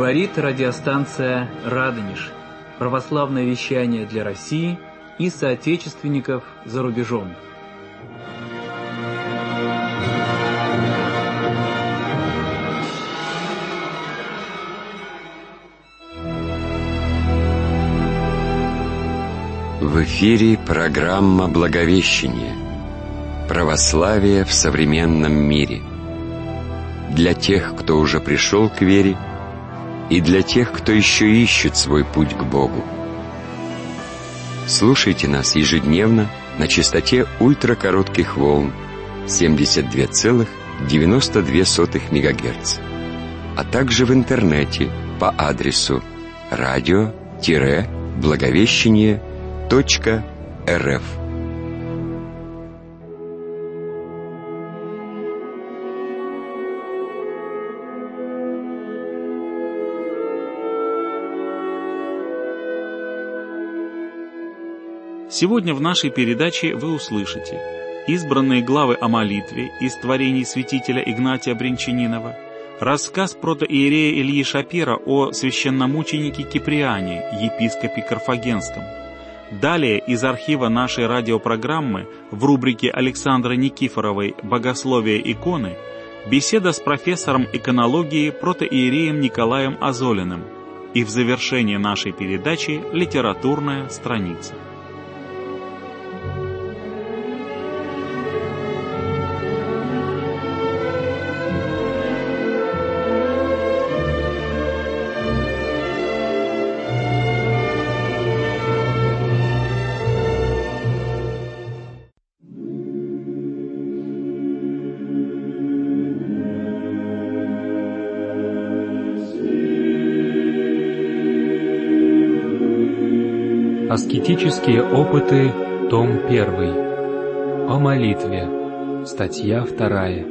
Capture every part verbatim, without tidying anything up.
Говорит радиостанция «Радонеж». Православное вещание для России и соотечественников за рубежом. В эфире программа «Благовещение. Православие в современном мире». Для тех, кто уже пришел к вере, и для тех, кто еще ищет свой путь к Богу. Слушайте нас ежедневно на частоте ультракоротких волн семьдесят два целых девяносто две сотых мегагерца, а также в интернете по адресу радио-благовещение точка рф. Сегодня в нашей передаче вы услышите избранные главы о молитве из творений святителя Игнатия Брянчанинова, рассказ протоиерея Ильи Шапира о священномученике Киприане, епископе Карфагенском. Далее из архива нашей радиопрограммы в рубрике Александры Никифоровой «Богословие иконы» беседа с профессором иконологии протоиереем Николаем Азолиным. И в завершении нашей передачи литературная страница. Аскетические опыты, том первый. О молитве. Статья вторая.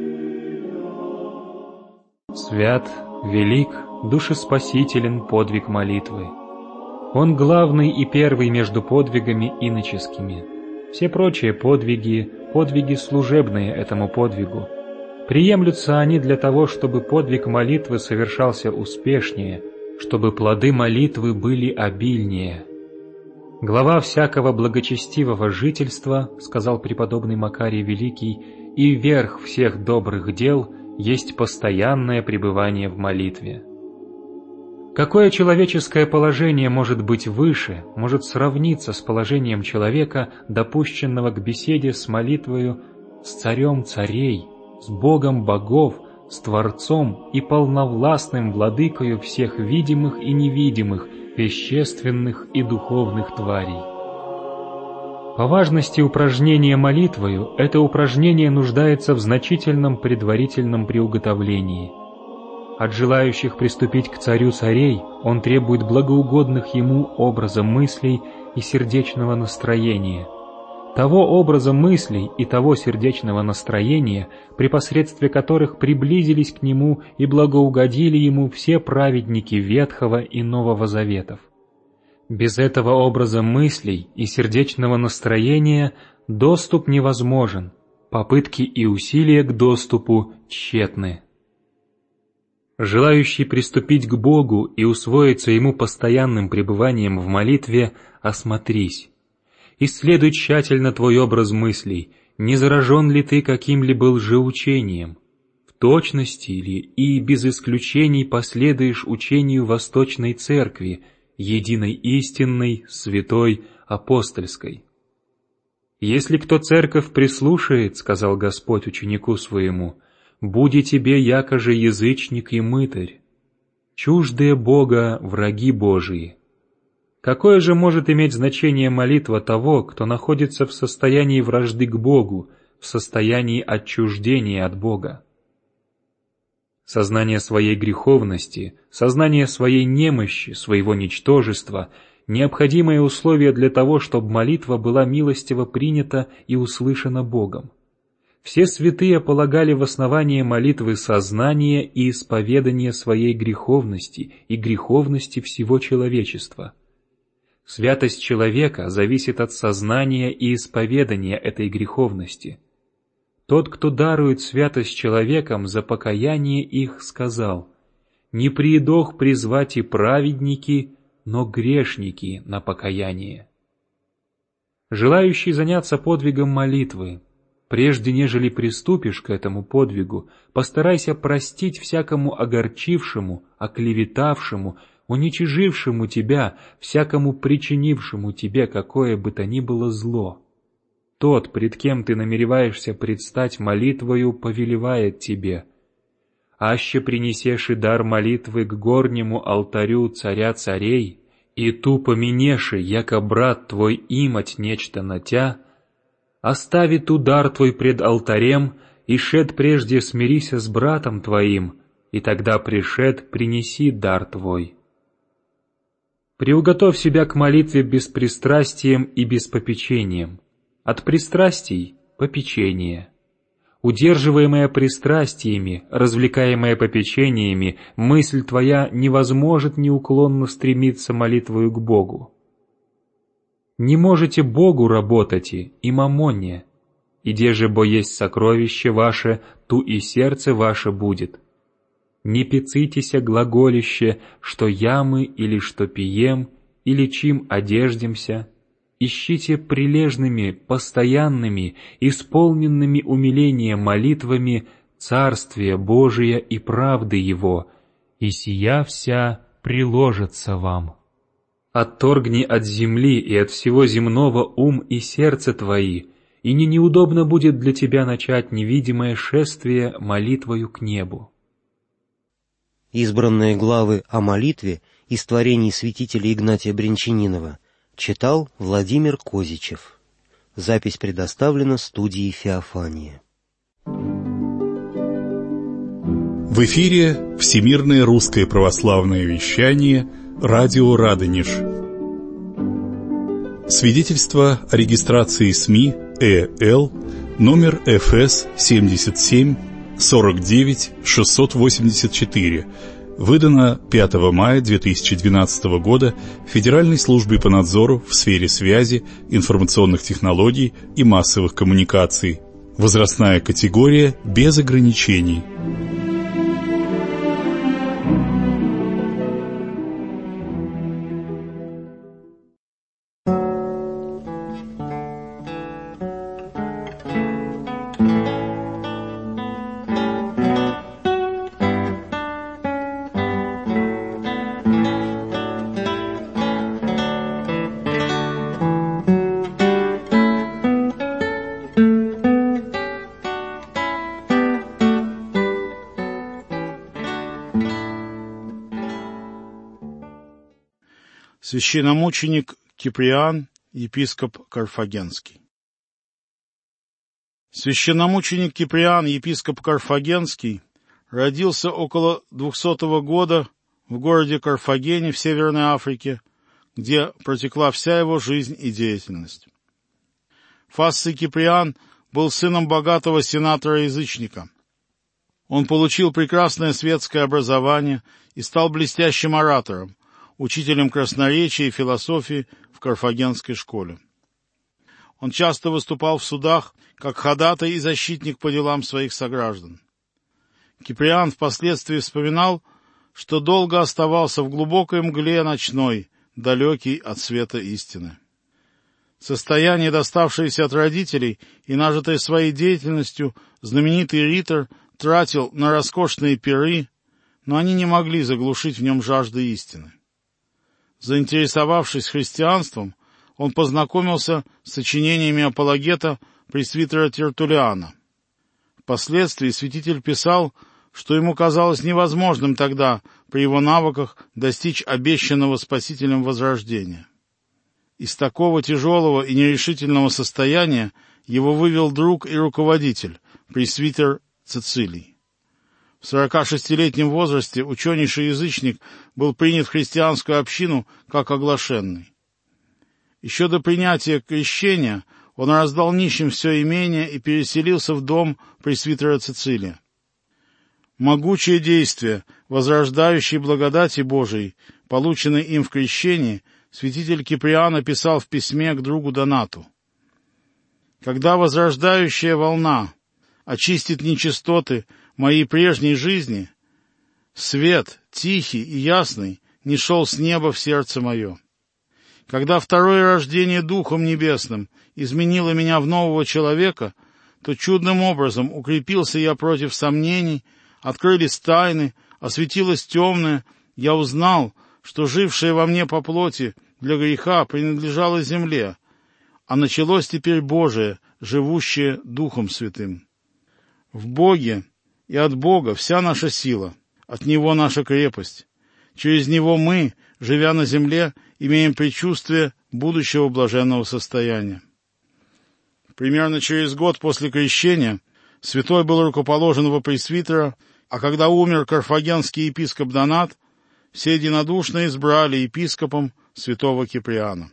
Свят, велик, душеспасителен подвиг молитвы. Он главный и первый между подвигами иноческими. Все прочие подвиги, подвиги служебные этому подвигу. Приемлются они для того, чтобы подвиг молитвы совершался успешнее, чтобы плоды молитвы были обильнее. «Глава всякого благочестивого жительства, — сказал преподобный Макарий Великий, — и верх всех добрых дел есть постоянное пребывание в молитве». Какое человеческое положение может быть выше, может сравниться с положением человека, допущенного к беседе с молитвою с царем царей, с Богом богов, с Творцом и полновластным владыкою всех видимых и невидимых, вещественных и духовных тварей? По важности упражнения молитвою, это упражнение нуждается в значительном предварительном приуготовлении. От желающих приступить к царю царей он требует благоугодных ему образа мыслей и сердечного настроения, того образа мыслей и того сердечного настроения, при посредстве которых приблизились к нему и благоугодили ему все праведники Ветхого и Нового Заветов. Без этого образа мыслей и сердечного настроения доступ невозможен, попытки и усилия к доступу тщетны. Желающий приступить к Богу и усвоиться Ему постоянным пребыванием в молитве, осмотрись. Исследуй тщательно твой образ мыслей, не заражен ли ты каким-либо лжеучением, в точности ли и без исключений последуешь учению Восточной Церкви, единой истинной, святой, апостольской. «Если кто церковь прислушает, — сказал Господь ученику своему, — буди тебе яко же язычник и мытарь, чуждые Бога враги Божии». Какое же может иметь значение молитва того, кто находится в состоянии вражды к Богу, в состоянии отчуждения от Бога? Сознание своей греховности, сознание своей немощи, своего ничтожества — необходимое условие для того, чтобы молитва была милостиво принята и услышана Богом. Все святые полагали в основание молитвы сознание и исповедание своей греховности и греховности всего человечества. Святость человека зависит от сознания и исповедания этой греховности. Тот, кто дарует святость человекам за покаяние их, сказал: не приедох призвать и праведники, но грешники на покаяние. Желающий заняться подвигом молитвы, прежде нежели приступишь к этому подвигу, постарайся простить всякому огорчившему, оклеветавшему, уничижившему тебя, всякому причинившему тебе какое бы то ни было зло. Тот, пред кем ты намереваешься предстать молитвою, повелевает тебе: аще принесешь и дар молитвы к горнему алтарю царя царей, и ту поменеши, яко брат твой имать нечто на тя, остави ту дар твой пред алтарем, и шед прежде смирися с братом твоим, и тогда пришед принеси дар твой. Приуготовь себя к молитве беспристрастием и беспопечением. От пристрастий — попечение. Удерживаемая пристрастиями, развлекаемая попечениями, мысль твоя не возможет неуклонно стремиться молитвою к Богу. Не можете Богу работать и мамоне, и где же бо есть сокровище ваше, ту и сердце ваше будет. Не пецитеся глаголище, что ямы или что пием, или чим одеждемся. Ищите прилежными, постоянными, исполненными умиления молитвами Царствие Божие и правды Его, и сия вся приложится вам. Отторгни от земли и от всего земного ум и сердце твои, и не неудобно будет для тебя начать невидимое шествие молитвою к небу. Избранные главы о молитве из творений святителя Игнатия Бринчанинова читал Владимир Козичев. Запись предоставлена студией «Феофания». В эфире Всемирное русское православное вещание «Радио Радонеж». Свидетельство о регистрации СМИ ЭЛ номер эф эс семьдесят семь сорок девять шестьсот восемьдесят четыре, выдано пятого мая две тысячи двенадцатого года Федеральной службой по надзору в сфере связи, информационных технологий и массовых коммуникаций. Возрастная категория без ограничений. Священномученик Киприан, епископ Карфагенский. Священномученик Киприан, епископ Карфагенский, родился около двухсотого года в городе Карфагене в Северной Африке, где протекла вся его жизнь и деятельность. Фассий Киприан был сыном богатого сенатора-язычника. Он получил прекрасное светское образование и стал блестящим оратором, учителем красноречия и философии в Карфагенской школе. Он часто выступал в судах как ходатай и защитник по делам своих сограждан. Киприан впоследствии вспоминал, что долго оставался в глубокой мгле ночной, далекий от света истины. Состояние, доставшееся от родителей и нажитое своей деятельностью, знаменитый ритор тратил на роскошные пиры, но они не могли заглушить в нем жажды истины. Заинтересовавшись христианством, он познакомился с сочинениями апологета пресвитера Тертуллиана. Впоследствии святитель писал, что ему казалось невозможным тогда, при его навыках, достичь обещанного Спасителем возрождения. Из такого тяжелого и нерешительного состояния его вывел друг и руководитель, пресвитер Цицилий. В сорокашестилетнем возрасте ученейший язычник был принят в христианскую общину как оглашенный. Еще до принятия крещения он раздал нищим все имение и переселился в дом пресвитера Цицилия. Могучее действие, возрождающей благодати Божией, полученной им в крещении, святитель Киприан описал в письме к другу Донату. «Когда возрождающая волна очистит нечистоты моей прежней жизни, свет, тихий и ясный не шел с неба в сердце мое. Когда второе рождение Духом Небесным изменило меня в нового человека, то чудным образом укрепился я против сомнений, открылись тайны, осветилось темное, я узнал, что жившее во мне по плоти для греха принадлежало земле, а началось теперь Божие, живущее Духом Святым. В Боге и от Бога вся наша сила, от Него наша крепость. Через Него мы, живя на земле, имеем предчувствие будущего блаженного состояния. Примерно через год после крещения святой был рукоположен во пресвитера, а когда умер карфагенский епископ Донат, все единодушно избрали епископом святого Киприана.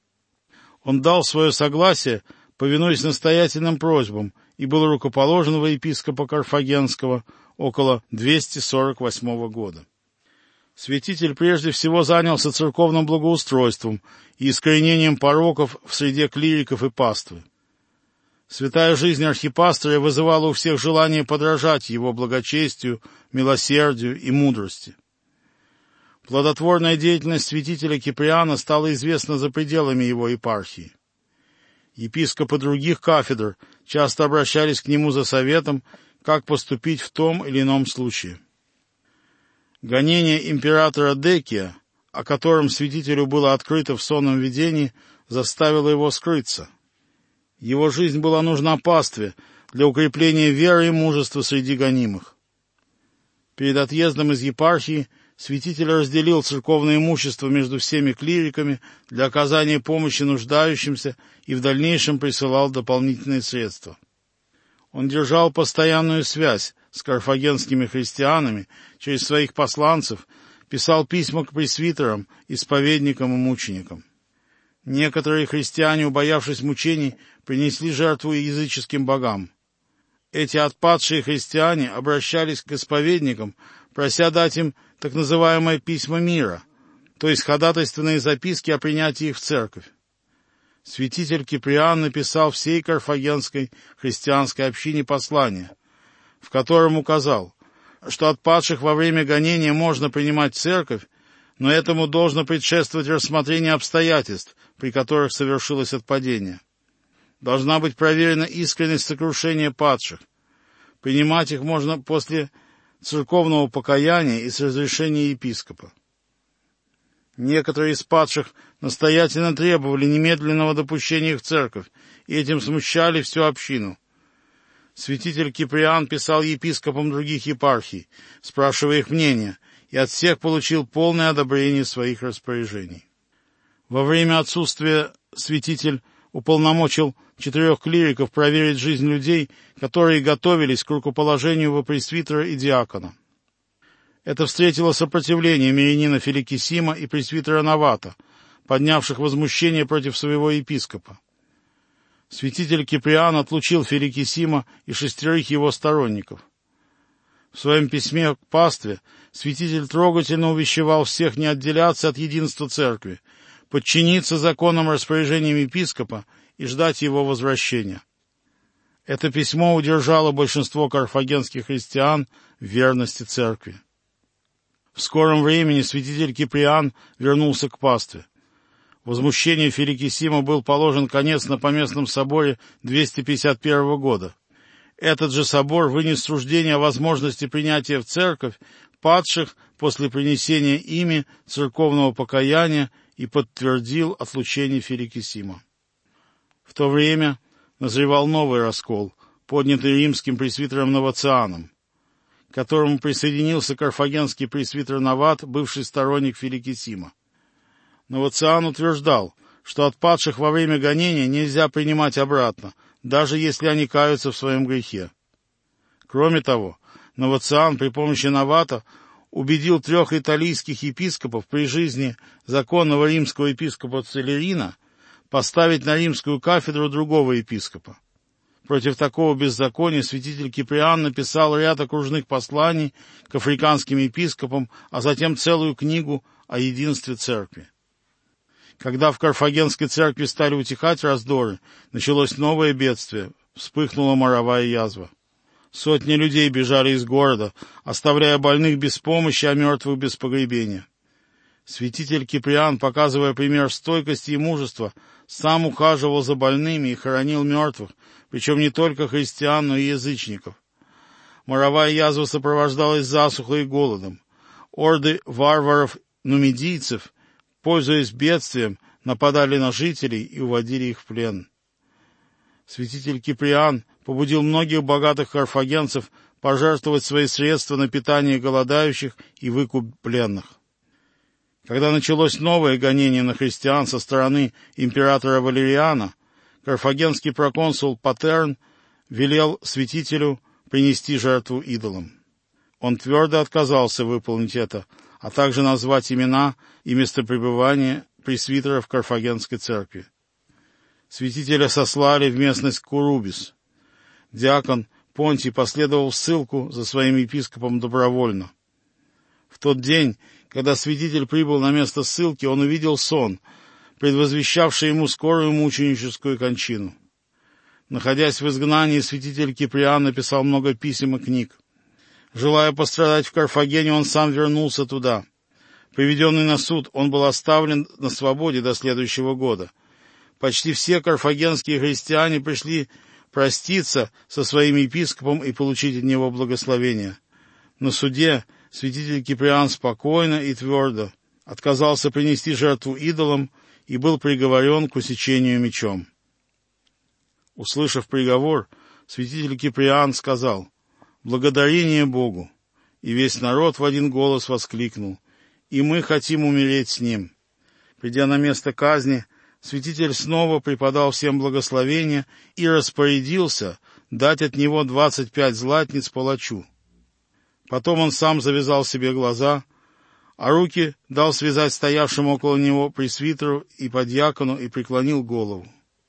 Он дал свое согласие, повинуясь настоятельным просьбам, и был рукоположен во епископа Карфагенского около двести сорок восьмого года. Святитель прежде всего занялся церковным благоустройством и искоренением пороков в среде клириков и паствы. Святая жизнь архипастыря вызывала у всех желание подражать его благочестию, милосердию и мудрости. Плодотворная деятельность святителя Киприана стала известна за пределами его епархии. Епископы других кафедр часто обращались к нему за советом, как поступить в том или ином случае. Гонение императора Декия, о котором святителю было открыто в сонном видении, заставило его скрыться. Его жизнь была нужна пастве для укрепления веры и мужества среди гонимых. Перед отъездом из епархии святитель разделил церковное имущество между всеми клириками для оказания помощи нуждающимся и в дальнейшем присылал дополнительные средства. Он держал постоянную связь с карфагенскими христианами через своих посланцев, писал письма к пресвитерам, исповедникам и мученикам. Некоторые христиане, убоявшись мучений, принесли жертву языческим богам. Эти отпадшие христиане обращались к исповедникам, прося дать им так называемое «письма мира», то есть ходатайственные записки о принятии их в церковь. Святитель Киприан написал всей карфагенской христианской общине послание, в котором указал, что отпадших во время гонения можно принимать в церковь, но этому должно предшествовать рассмотрение обстоятельств, при которых совершилось отпадение. Должна быть проверена искренность сокрушения падших. Принимать их можно после церковного покаяния и с разрешения епископа. Некоторые из падших настоятельно требовали немедленного допущения их в церковь, и этим смущали всю общину. Святитель Киприан писал епископам других епархий, спрашивая их мнения, и от всех получил полное одобрение своих распоряжений. Во время отсутствия святитель уполномочил четырех клириков проверить жизнь людей, которые готовились к рукоположению во пресвитера и диакона. Это встретило сопротивление мирянина Феликисима и пресвитера Навата, поднявших возмущение против своего епископа. Святитель Киприан отлучил Феликисима и шестерых его сторонников. В своем письме к пастве святитель трогательно увещевал всех не отделяться от единства церкви, подчиниться законным распоряжениям епископа и ждать его возвращения. Это письмо удержало большинство карфагенских христиан в верности церкви. В скором времени святитель Киприан вернулся к пастве. Возмущению Феликисима был положен конец на поместном соборе двести пятьдесят первого года. Этот же собор вынес суждение о возможности принятия в церковь падших после принесения ими церковного покаяния и подтвердил отлучение Феликисима. В то время назревал новый раскол, поднятый римским пресвитером Новацианом, к которому присоединился карфагенский пресвитер Нават, бывший сторонник Феликисима. Новациан утверждал, что отпадших во время гонения нельзя принимать обратно, даже если они каются в своем грехе. Кроме того, Новациан при помощи Навата убедил трех италийских епископов при жизни законного римского епископа Целерина поставить на римскую кафедру другого епископа. Против такого беззакония святитель Киприан написал ряд окружных посланий к африканским епископам, а затем целую книгу о единстве церкви. Когда в Карфагенской церкви стали утихать раздоры, началось новое бедствие, вспыхнула моровая язва. Сотни людей бежали из города, оставляя больных без помощи, а мертвых без погребения. Святитель Киприан, показывая пример стойкости и мужества, сам ухаживал за больными и хоронил мертвых, причем не только христиан, но и язычников. Моровая язва сопровождалась засухой и голодом. Орды варваров-нумидийцев, пользуясь бедствием, нападали на жителей и уводили их в плен. Святитель Киприан побудил многих богатых карфагенцев пожертвовать свои средства на питание голодающих и выкуп пленных. Когда началось новое гонение на христиан со стороны императора Валериана, карфагенский проконсул Патерн велел святителю принести жертву идолам. Он твердо отказался выполнить это, а также назвать имена и местопребывания пресвитеров Карфагенской церкви. Святителя сослали в местность Курубис. Диакон Понтий последовал в ссылку за своим епископом добровольно. В тот день, когда святитель прибыл на место ссылки, он увидел сон, предвозвещавший ему скорую мученическую кончину. Находясь в изгнании, святитель Киприан написал много писем и книг. Желая пострадать в Карфагене, он сам вернулся туда. Приведенный на суд, он был оставлен на свободе до следующего года. Почти все карфагенские христиане пришли проститься со своим епископом и получить от него благословение. На суде святитель Киприан спокойно и твердо отказался принести жертву идолам и был приговорен к усечению мечом. Услышав приговор, святитель Киприан сказал: «Благодарение Богу!» И весь народ в один голос воскликнул: «И мы хотим умереть с ним». Придя на место казни, святитель снова преподал всем благословение и распорядился дать от него двадцать пять златниц палачу. Потом он сам завязал себе глаза, а руки дал связать стоявшему около него пресвитеру и подьякону и преклонил голову.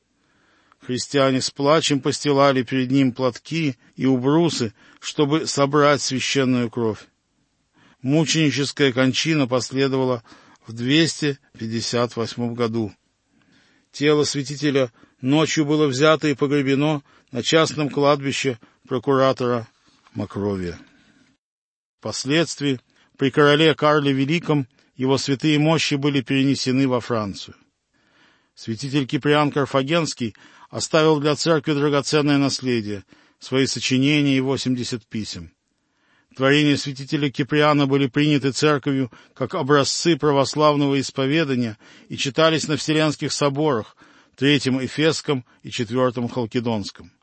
Христиане с плачем постилали перед ним платки и убрусы, чтобы собрать священную кровь. Мученическая кончина последовала в двести пятьдесят восьмом году. Тело святителя ночью было взято и погребено на частном кладбище прокуратора Макровия. Впоследствии, при короле Карле Великом, его святые мощи были перенесены во Францию. Святитель Киприан Карфагенский оставил для церкви драгоценное наследие, свои сочинения и восемьдесят писем. Творения святителя Киприана были приняты церковью как образцы православного исповедания и читались на Вселенских соборах, Третьем Эфесском и Четвертом Халкидонском.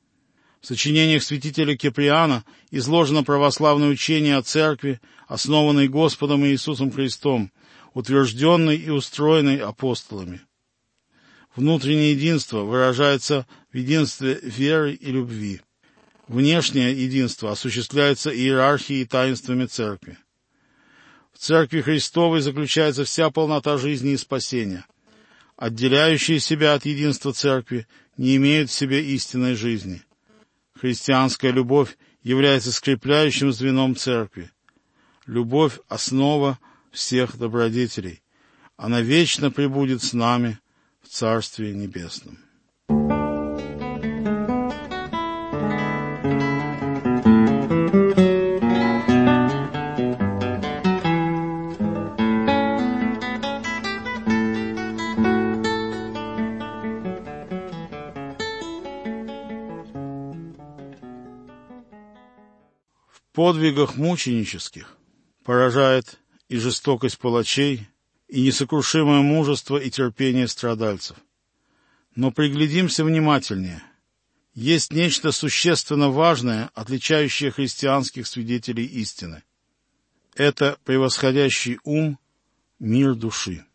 В сочинениях святителя Киприана изложено православное учение о церкви, основанной Господом Иисусом Христом, утвержденной и устроенной апостолами. Внутреннее единство выражается в единстве веры и любви. Внешнее единство осуществляется иерархией и таинствами церкви. В церкви Христовой заключается вся полнота жизни и спасения. Отделяющие себя от единства церкви не имеют в себе истинной жизни. Христианская любовь является скрепляющим звеном церкви. Любовь — основа всех добродетелей. Она вечно пребудет с нами в Царстве Небесном. В подвигах мученических поражает и жестокость палачей, и несокрушимое мужество и терпение страдальцев. Но приглядимся внимательнее. Есть нечто существенно важное, отличающее христианских свидетелей истины. Это превосходящий ум, мир души.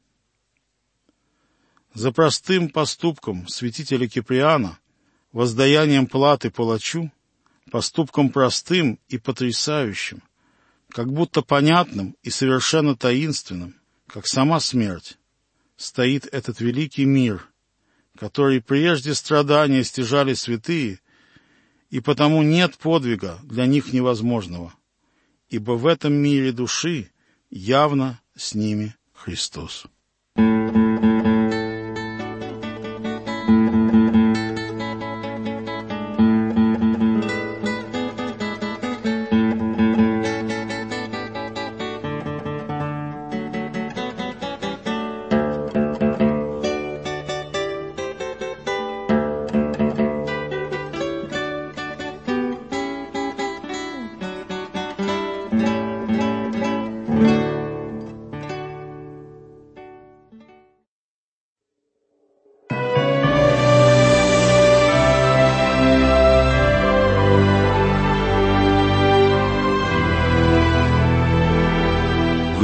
За простым поступком святителя Киприана, воздаянием платы палачу, поступком простым и потрясающим, как будто понятным и совершенно таинственным, как сама смерть, стоит этот великий мир, который прежде страдания стяжали святые, и потому нет подвига для них невозможного, ибо в этом мире души явно с ними Христос.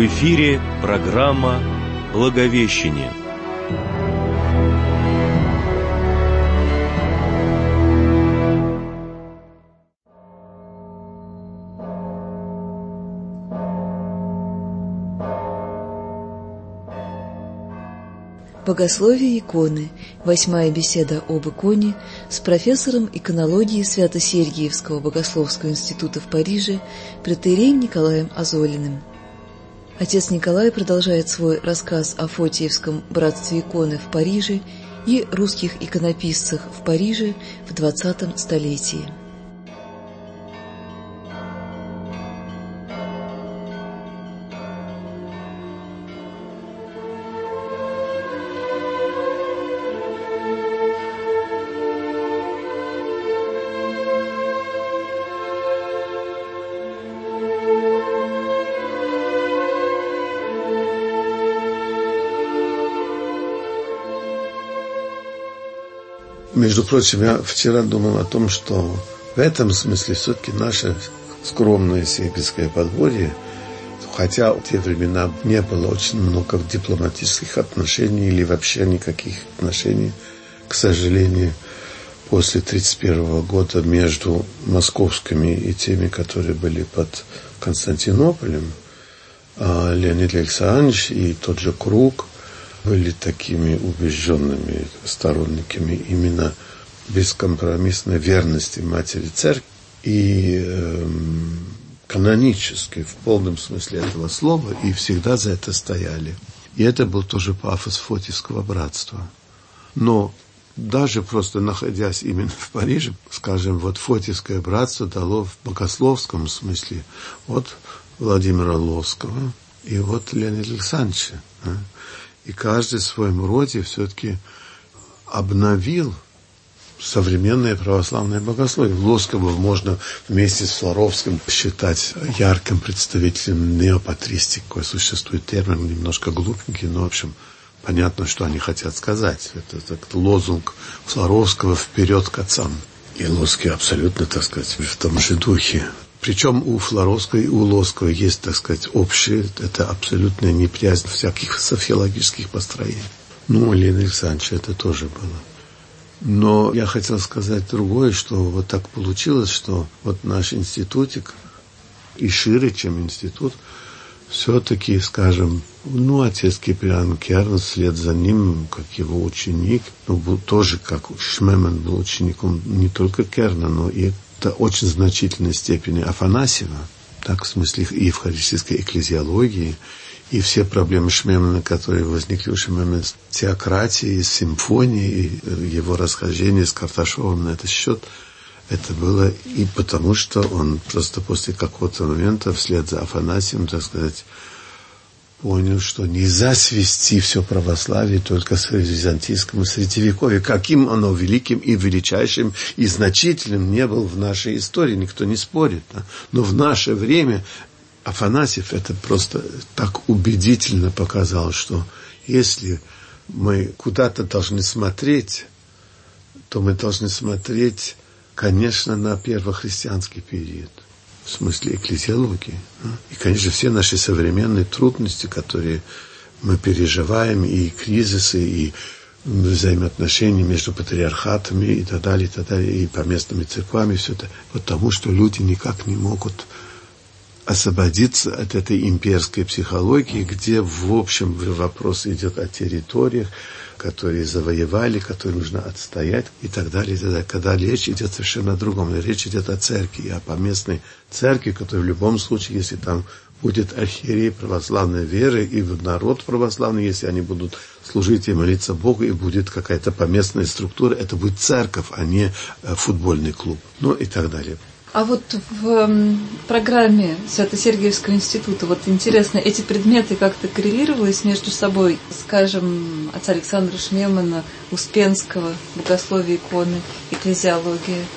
В эфире программа «Благовещение». Богословие иконы. Восьмая беседа об иконе с профессором иконологии Свято-Сергиевского богословского института в Париже протоиереем Николаем Азолиным. Отец Николай продолжает свой рассказ о Фотиевском братстве иконы в Париже и русских иконописцах в Париже в двадцатом столетии. Между прочим, я вчера думал о том, что в этом смысле все-таки наше скромное сибирское подворье, хотя в те времена не было очень много дипломатических отношений или вообще никаких отношений, к сожалению, после тридцать первого года между московскими и теми, которые были под Константинополем, Леонид Александрович и тот же Круг были такими убежденными сторонниками именно бескомпромиссной верности Матери Церкви и э, канонически, в полном смысле этого слова, и всегда за это стояли. И это был тоже пафос Фотиевского братства. Но даже просто находясь именно в Париже, скажем, вот Фотиевское братство дало в богословском смысле вот Владимира Ловского и вот Леонида Александровича. И каждый в своем роде все-таки обновил современное православное богословие. Ловского можно вместе с Флоровским считать ярким представителем неопатристики. Существует термин немножко глупенький, но, в общем, понятно, что они хотят сказать. Это, это лозунг Флоровского «Вперед к отцам». И Ловский абсолютно, так сказать, в том же духе. Причем у Флоровского и у Ловского есть, так сказать, общее, это абсолютная неприязнь всяких софиологических построений. Ну, у Лены Александровича это тоже было. Но я хотел сказать другое, что вот так получилось, что вот наш институтик, и шире, чем институт, все-таки, скажем, ну, отец Киприан Керн, вслед за ним, как его ученик, ну, был тоже, как Шмеман был учеником не только Керна, но и в очень значительной степени Афанасьева, так, в смысле и евхаристической экклезиологии, и все проблемы Шмемана, которые возникли у Шмемана с теократией, с симфонией, и его расхождение с Карташовым на этот счет, это было и потому, что он просто после какого-то момента вслед за Афанасием, так сказать, понял, что нельзя свести все православие только с византийскому средневековью. Каким оно великим и величайшим и значительным не был в нашей истории, никто не спорит. Да? Но в наше время Афанасьев это просто так убедительно показал, что если мы куда-то должны смотреть, то мы должны смотреть, конечно, на первохристианский период. В смысле экклезиологии. И, конечно, все наши современные трудности, которые мы переживаем, и кризисы, и взаимоотношения между патриархатами, и так далее, и так далее, и поместными церквами, все это потому, что люди никак не могут освободиться от этой имперской психологии, где, в общем, вопрос идет о территориях, которые завоевали, которые нужно отстоять и так далее, и так далее. Когда речь идет совершенно о другом, речь идет о церкви, о поместной церкви, которая в любом случае, если там будет архиерей православной веры и народ православный, если они будут служить и молиться Богу, и будет какая-то поместная структура, это будет церковь, а не футбольный клуб, ну и так далее. А вот в э, программе Свято-Сергиевского института, вот интересно, эти предметы как-то коррелировались между собой, скажем, отца Александра Шмемана, Успенского, богословие иконы, экклезиология?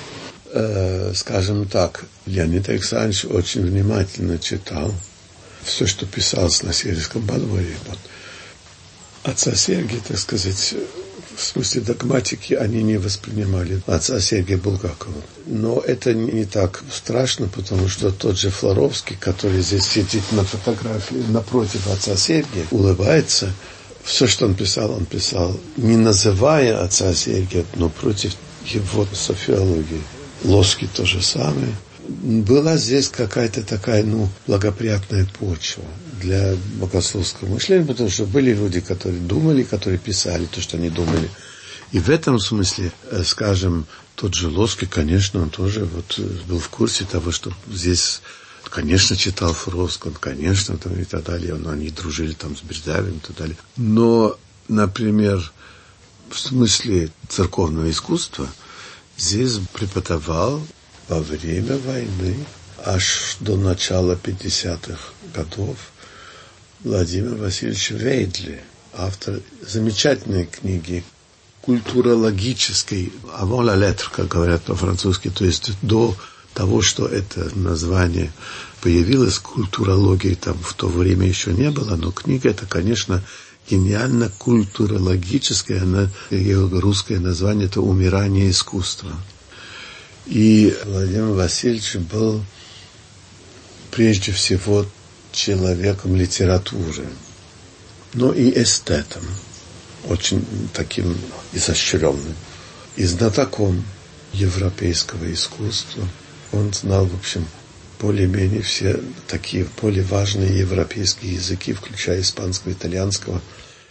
Э, скажем так, Леонид Александрович очень внимательно читал все, что писалось на Сергиевском подворье. Вот. отца Сергия, так сказать, в смысле догматики они не воспринимали отца Сергия Булгакова. Но это не так страшно, потому что тот же Флоровский, который здесь сидит на фотографии напротив отца Сергия, улыбается. Все, что он писал, он писал, не называя отца Сергия, но против его софиологии. Лоский то же самое. Была здесь какая-то такая, ну, благоприятная почва для богословского мышления, потому что были люди, которые думали, которые писали то, что они думали. И в этом смысле, скажем, тот же Лоский, конечно, он тоже вот был в курсе того, что здесь, конечно, читал Фроско, конечно, там и так далее, но они дружили там с Бердявиным и так далее. Но, например, в смысле церковного искусства здесь преподавал во время войны, аж до начала пятидесятых годов, Владимир Васильевич Вейдли, автор замечательной книги культурологической avant la lettre, как говорят по-французски, то есть до того, что это название появилось, культурологии там в то время еще не было, но книга эта, конечно, гениально культурологическая, она, ее русское название это «Умирание искусства». И Владимир Васильевич был прежде всего человеком литературы, но и эстетом, очень таким изощренным, и знатоком европейского искусства. Он знал, в общем, более-менее все такие более важные европейские языки, включая испанского, итальянского.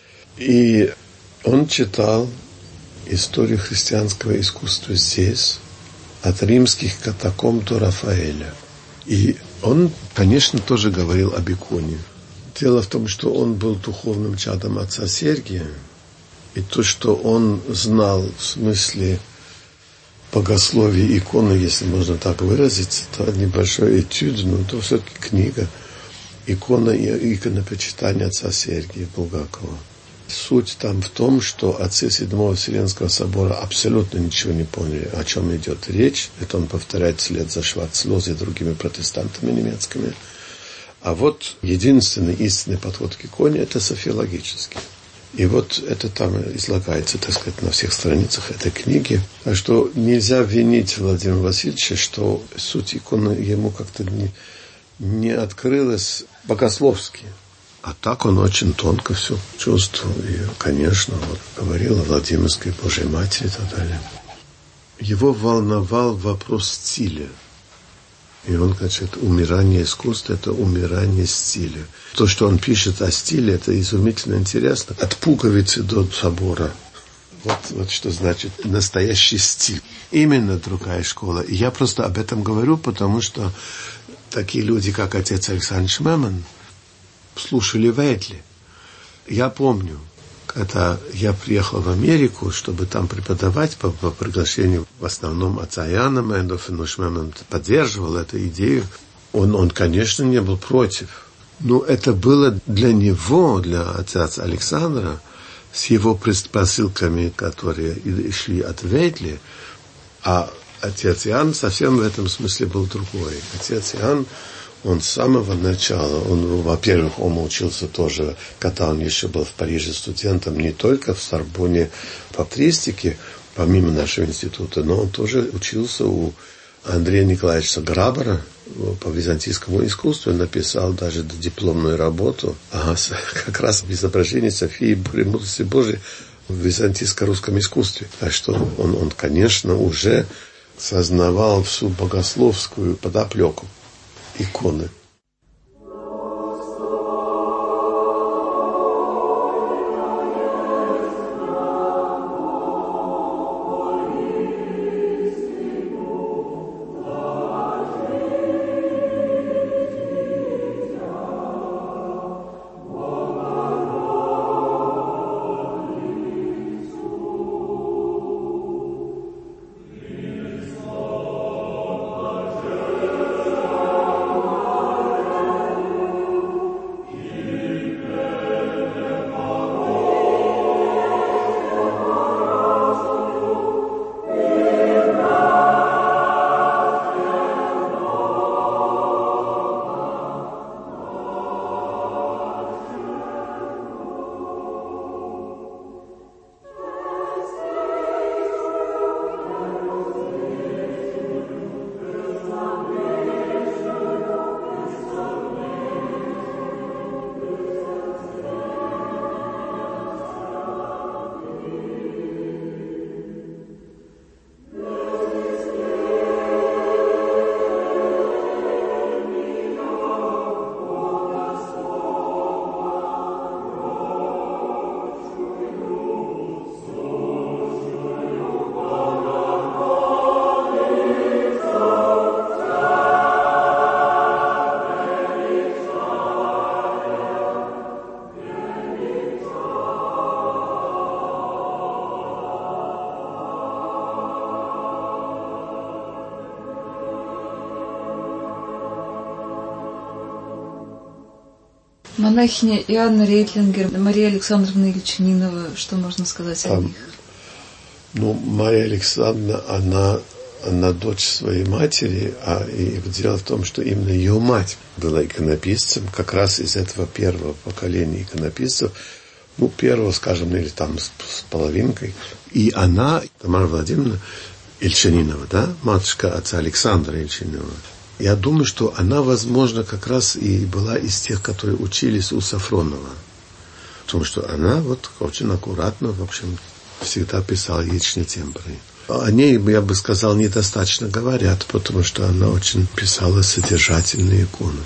И он читал историю христианского искусства здесь, от римских катакомб до Рафаэля. И он, конечно, тоже говорил об иконе. Дело в том, что он был духовным чадом отца Сергия, и то, что он знал в смысле богословия иконы, если можно так выразиться, это небольшой этюд, но то все-таки книга «Икона и иконопочитание отца Сергия Булгакова». Суть там в том, что отцы Седьмого Вселенского собора абсолютно ничего не поняли, о чем идет речь. Это он повторяет вслед за Шварцлозе и другими протестантами немецкими. А вот единственный истинный подход к иконе – это софиологический. И вот это там излагается, так сказать, на всех страницах этой книги. Так что нельзя винить Владимира Васильевича, что суть иконы ему как-то не, не открылась богословски. А так он очень тонко все чувствовал. И, конечно, вот, говорил о Владимирской Божьей Матери и так далее. Его волновал вопрос стиля. И он говорит, умирание искусства – это умирание стиля. То, что он пишет о стиле, это изумительно интересно. От пуговицы до собора. Вот, вот что значит настоящий стиль. Именно другая школа. И я просто об этом говорю, потому что такие люди, как отец Александр Шмеман, слушали Вейдли. Я помню, когда я приехал в Америку, чтобы там преподавать по, по приглашению в основном отца Иоанна Мендорфа, но Шмеман поддерживал эту идею. Он, он, конечно, не был против. Но это было для него, для отца Александра, с его предпосылками, которые шли от Вейдли, а отец Иоанн совсем в этом смысле был другой. Отец Иоанн, он с самого начала, он, во-первых, он учился тоже, когда он еще был в Париже студентом, не только в Сорбонне патристике, помимо нашего института, но он тоже учился у Андрея Николаевича Грабера по византийскому искусству, написал даже дипломную работу, ага, как раз изображение Софии Премудрости Божией в византийско-русском искусстве. Так что он, он, конечно, уже сознавал всю богословскую подоплеку иконы. Oh Монахиня Иоанна Рейтлингер, Мария Александровна Ильчининова, что можно сказать о а, них? Ну, Мария Александровна, она, она дочь своей матери, а и дело в том, что именно ее мать была иконописцем, как раз из этого первого поколения иконописцев, ну, первого, скажем, или там с, с половинкой. И она, Тамара Владимировна Ильчининова, да, матушка отца Александра Ильчининова. Я думаю, что она, возможно, как раз и была из тех, которые учились у Сафронова. Потому что она вот очень аккуратно, в общем, всегда писала яичные тембры. О ней, я бы сказал, недостаточно говорят, потому что она очень писала содержательные иконы.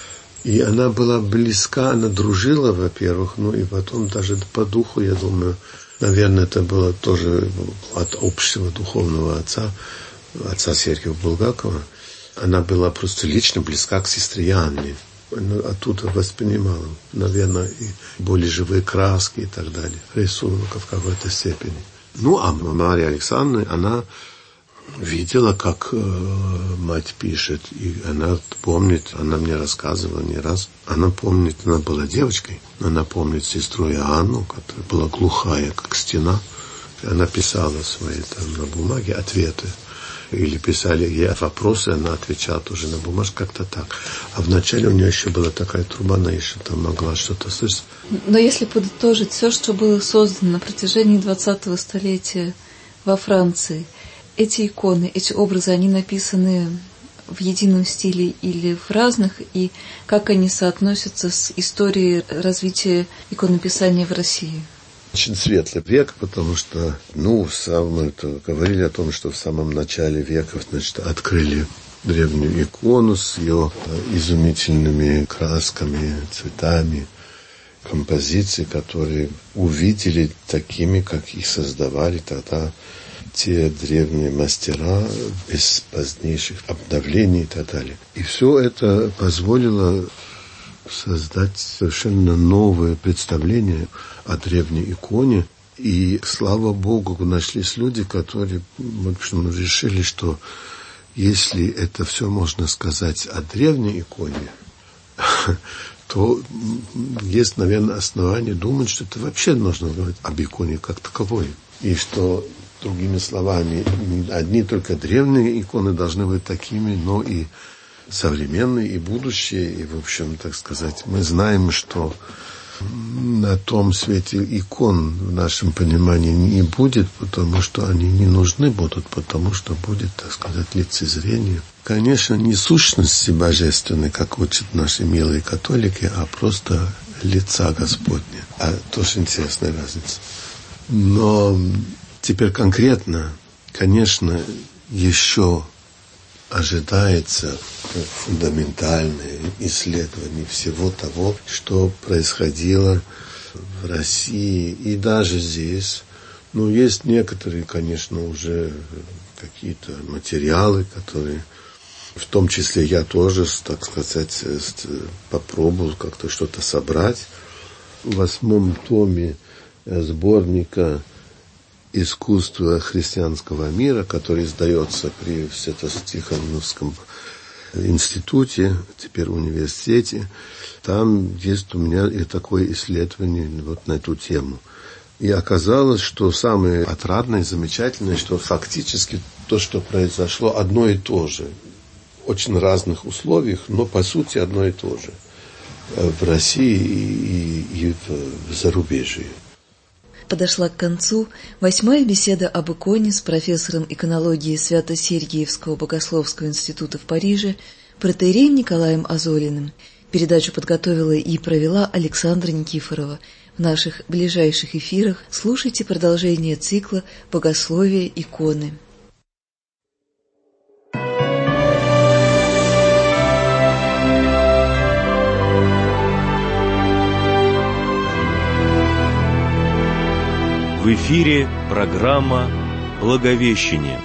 И она была близка, она дружила, во-первых, ну и потом даже по духу, я думаю, наверное, это было тоже от общего духовного отца, отца Сергия Булгакова. Она была просто лично близка к сестре Анне. Она оттуда воспринимала, наверное, и более живые краски и так далее, рисунок в какой-то степени. Ну, а Мария Александровна, она видела, как э, мать пишет, и она помнит, она мне рассказывала не раз, она помнит, она была девочкой, она помнит сестру Иоанну, которая была глухая, как стена, и она писала свои там на бумаге ответы, или писали ей вопросы, она отвечала тоже на бумажке, как-то так. А вначале у нее еще была такая труба, она еще там могла что-то слышать. Но если подытожить все, что было создано на протяжении двадцатого столетия во Франции, эти иконы, эти образы, они написаны в едином стиле или в разных, и как они соотносятся с историей развития иконописания в России? Очень светлый век, потому что, ну, сам это, говорили о том, что в самом начале века, значит, открыли древнюю икону с ее изумительными красками, цветами, композиции, которые увидели такими, как их создавали тогда те древние мастера без позднейших обновлений и так далее. И все это позволило создать совершенно новое представление о древней иконе. И, слава Богу, нашлись люди, которые, в общем, решили, что если это все можно сказать о древней иконе, то есть, наверное, основания думать, что это вообще нужно говорить об иконе как таковой. И что, другими словами, одни только древние иконы должны быть такими, но и современные, и будущие. И, в общем, так сказать, мы знаем, что на том свете икон в нашем понимании не будет, потому что они не нужны будут, потому что будет, так сказать, лицезрение. Конечно, не сущности божественной, как учат наши милые католики, а просто лица Господня. А тоже интересная разница. Но теперь конкретно, конечно, еще ожидается фундаментальное исследование всего того, что происходило в России и даже здесь. Ну, есть некоторые, конечно, уже какие-то материалы, которые, в том числе я тоже, так сказать, попробовал как-то что-то собрать. В восьмом томе сборника «Искусство христианского мира», который издается при Свято-Тихоновском институте, теперь университете, там есть у меня и такое исследование вот на эту тему. И оказалось, что самое отрадное и замечательное, что фактически то, что произошло, одно и то же. В очень разных условиях, но по сути одно и то же. В России и, и, и в зарубежье. Подошла к концу восьмая беседа об иконе с профессором иконологии Свято-Сергиевского богословского института в Париже протоиереем Николаем Азолиным. Передачу подготовила и провела Александра Никифорова. В наших ближайших эфирах слушайте продолжение цикла «Богословие иконы». В эфире программа «Благовещение».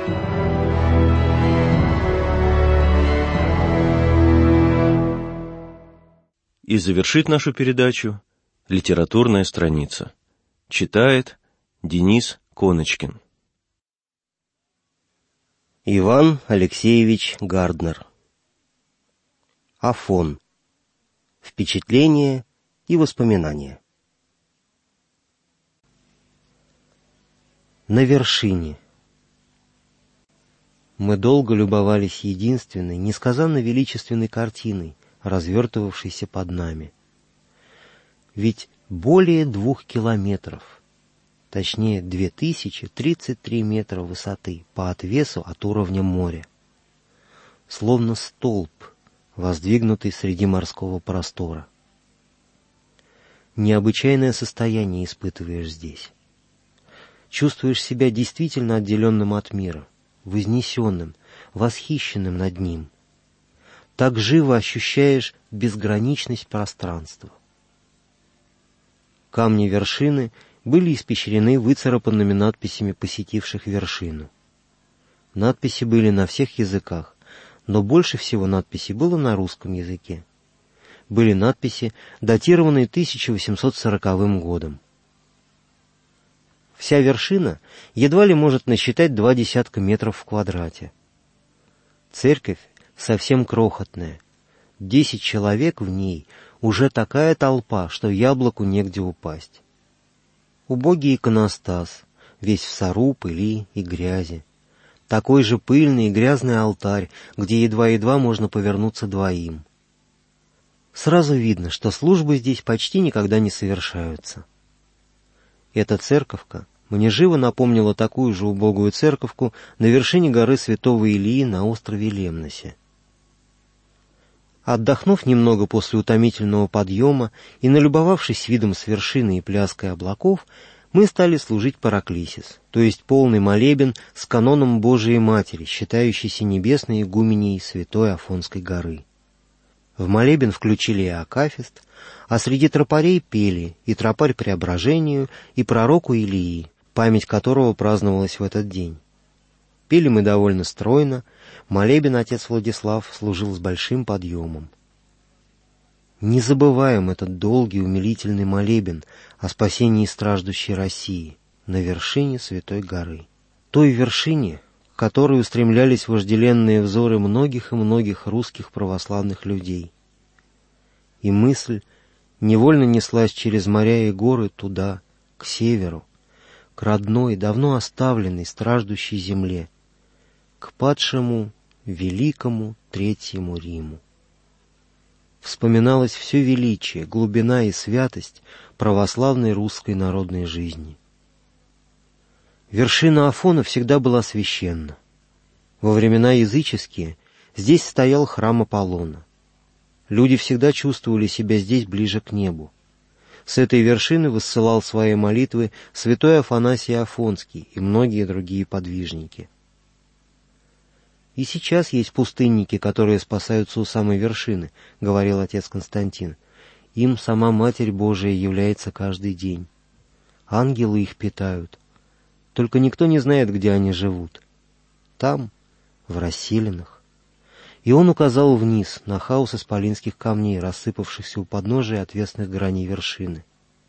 И завершит нашу передачу литературная страница. Читает Денис Коночкин. Иван Алексеевич Гарднер. Афон. впечатления и воспоминания. На вершине. Мы долго любовались единственной, несказанно величественной картиной, развертывавшейся под нами. Ведь более двух километров, точнее две тысячи тридцать три метра высоты по отвесу от уровня моря, словно столб, воздвигнутый среди морского простора. Необычайное состояние испытываешь здесь. Чувствуешь себя действительно отделенным от мира, вознесенным, восхищенным над ним. Так живо ощущаешь безграничность пространства. Камни вершины были испещрены выцарапанными надписями посетивших вершину. Надписи были на всех языках, но больше всего надписей было на русском языке. Были надписи, датированные тысяча восемьсот сороковым годом. Вся вершина едва ли может насчитать два десятка метров в квадрате. Церковь совсем крохотная. Десять человек в ней уже такая толпа, что яблоку негде упасть. Убогий иконостас, весь в сору, пыли и грязи. Такой же пыльный и грязный алтарь, где едва-едва можно повернуться двоим. Сразу видно, что службы здесь почти никогда не совершаются. Эта церковка мне живо напомнила такую же убогую церковку на вершине горы Святого Илии на острове Лемносе. Отдохнув немного после утомительного подъема и налюбовавшись видом с вершины и пляской облаков, мы стали служить параклисис, то есть полный молебен с каноном Божией Матери, считающейся небесной игуменей Святой Афонской горы. В молебен включили и акафист, а среди тропарей пели и тропарь Преображению, и пророку Илии, память которого праздновалась в этот день. Пели мы довольно стройно, молебен отец Владислав служил с большим подъемом. Не забываем этот долгий умилительный молебен о спасении страждущей России на вершине Святой горы. Той вершине, к которой устремлялись вожделенные взоры многих и многих русских православных людей. И мысль невольно неслась через моря и горы туда, к северу, к родной, давно оставленной, страждущей земле, к падшему, великому Третьему Риму. Вспоминалось все величие, глубина и святость православной русской народной жизни. Вершина Афона всегда была священна. Во времена языческие здесь стоял храм Аполлона. Люди всегда чувствовали себя здесь ближе к небу. С этой вершины высылал свои молитвы святой Афанасий Афонский и многие другие подвижники. И сейчас есть пустынники, которые спасаются у самой вершины, говорил отец Константин. Им сама Матерь Божия является каждый день. Ангелы их питают. Только никто не знает, где они живут. Там, в расселинах. И он указал вниз, на хаос исполинских камней, рассыпавшихся у подножия отвесных граней вершины.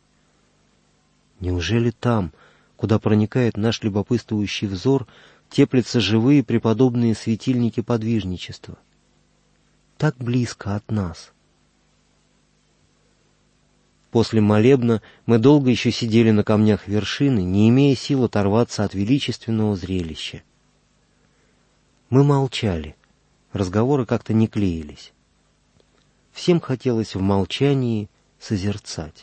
Неужели там, куда проникает наш любопытствующий взор, теплятся живые преподобные светильники подвижничества? Так близко от нас. После молебна мы долго еще сидели на камнях вершины, не имея сил оторваться от величественного зрелища. Мы молчали, разговоры как-то не клеились. Всем хотелось в молчании созерцать.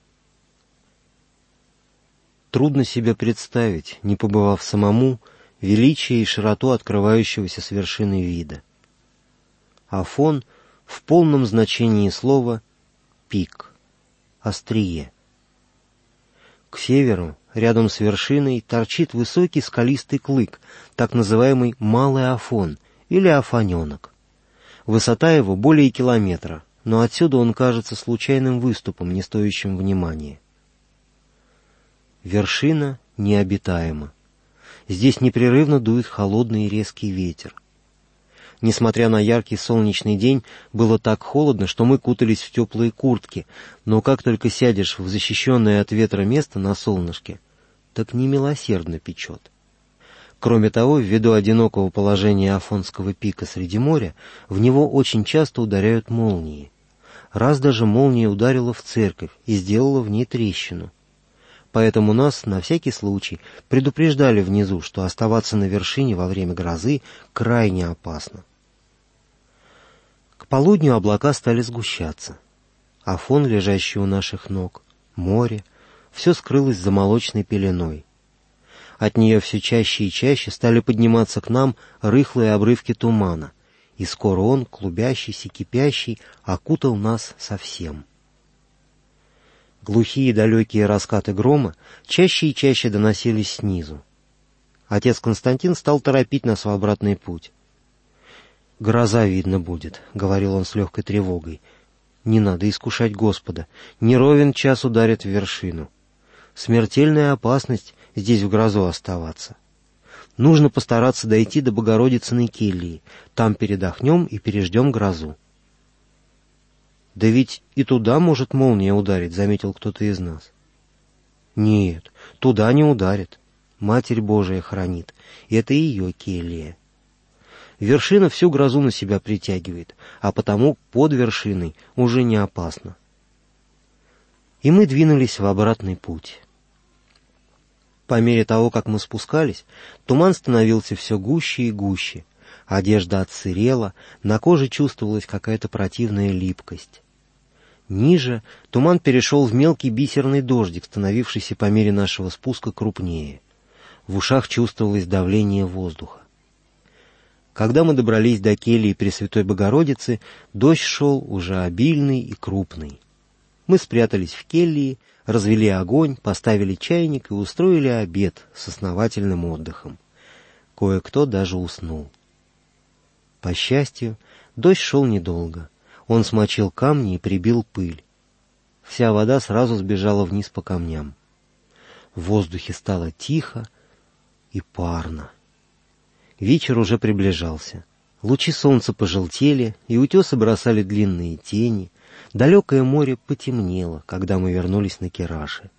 Трудно себе представить, не побывав самому, величие и широту открывающегося с вершины вида. Афон в полном значении слова «пик», острие. К северу, рядом с вершиной, торчит высокий скалистый клык, так называемый Малый Афон или Афоненок. Высота его более километра, но отсюда он кажется случайным выступом, не стоящим внимания. Вершина необитаема. Здесь непрерывно дует холодный и резкий ветер. Несмотря на яркий солнечный день, было так холодно, что мы кутались в теплые куртки, но как только сядешь в защищенное от ветра место на солнышке, так немилосердно печет. Кроме того, ввиду одинокого положения Афонского пика среди моря, в него очень часто ударяют молнии. Раз даже молния ударила в церковь и сделала в ней трещину. Поэтому нас на всякий случай предупреждали внизу, что оставаться на вершине во время грозы крайне опасно. К полудню облака стали сгущаться. Афон, лежащий у наших ног, море, все скрылось за молочной пеленой. От нее все чаще и чаще стали подниматься к нам рыхлые обрывки тумана, и скоро он, клубящийся, кипящий, окутал нас совсем. Глухие далекие раскаты грома чаще и чаще доносились снизу. Отец Константин стал торопить нас в обратный путь. «Гроза, видно, будет», — говорил он с легкой тревогой. «Не надо искушать Господа, не ровен час ударит в вершину. Смертельная опасность здесь в грозу оставаться. Нужно постараться дойти до Богородицыной кельи, там передохнем и переждем грозу». «Да ведь и туда может молния ударить», — заметил кто-то из нас. «Нет, туда не ударит. Матерь Божия хранит. Это ее келья. Вершина всю грозу на себя притягивает, а потому под вершиной уже не опасно». И мы двинулись в обратный путь. По мере того, как мы спускались, туман становился все гуще и гуще. Одежда отсырела, на коже чувствовалась какая-то противная липкость. Ниже туман перешел в мелкий бисерный дождик, становившийся по мере нашего спуска крупнее. В ушах чувствовалось давление воздуха. Когда мы добрались до кельи Пресвятой Богородицы, дождь шел уже обильный и крупный. Мы спрятались в кельи, развели огонь, поставили чайник и устроили обед с основательным отдыхом. Кое-кто даже уснул. По счастью, дождь шел недолго. Он смочил камни и прибил пыль. Вся вода сразу сбежала вниз по камням. В воздухе стало тихо и парно. Вечер уже приближался. Лучи солнца пожелтели, и утесы бросали длинные тени. Далекое море потемнело, когда мы вернулись на Кираши.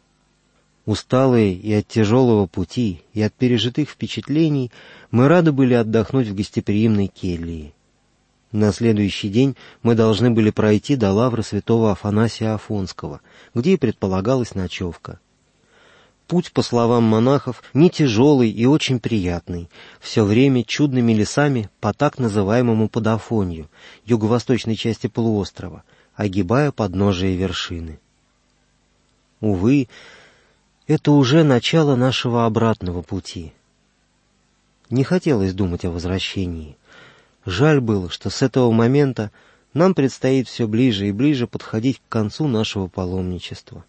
Усталые и от тяжелого пути, и от пережитых впечатлений, мы рады были отдохнуть в гостеприимной келье. На следующий день мы должны были пройти до лавры святого Афанасия Афонского, где и предполагалась ночевка. Путь, по словам монахов, не тяжелый и очень приятный, все время чудными лесами по так называемому Подафонью, юго-восточной части полуострова, огибая подножие вершины. Увы, это уже начало нашего обратного пути. Не хотелось думать о возвращении. Жаль было, что с этого момента нам предстоит все ближе и ближе подходить к концу нашего паломничества.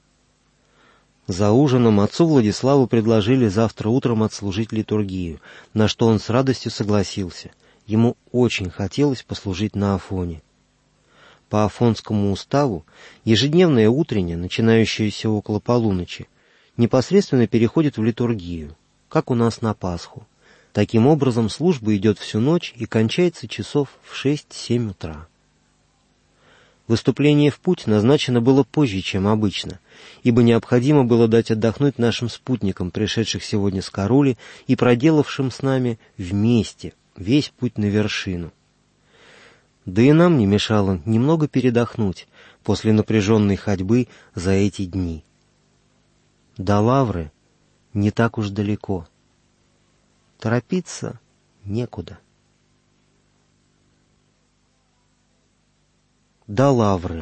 За ужином отцу Владиславу предложили завтра утром отслужить литургию, на что он с радостью согласился. Ему очень хотелось послужить на Афоне. По Афонскому уставу ежедневное утреннее, начинающееся около полуночи, непосредственно переходит в литургию, как у нас на Пасху. Таким образом, служба идет всю ночь и кончается часов в шесть-семь утра. Выступление в путь назначено было позже, чем обычно, ибо необходимо было дать отдохнуть нашим спутникам, пришедших сегодня с Карули и проделавшим с нами вместе весь путь на вершину. Да и нам не мешало немного передохнуть после напряженной ходьбы за эти дни. До лавры не так уж далеко. Торопиться некуда. До лавры.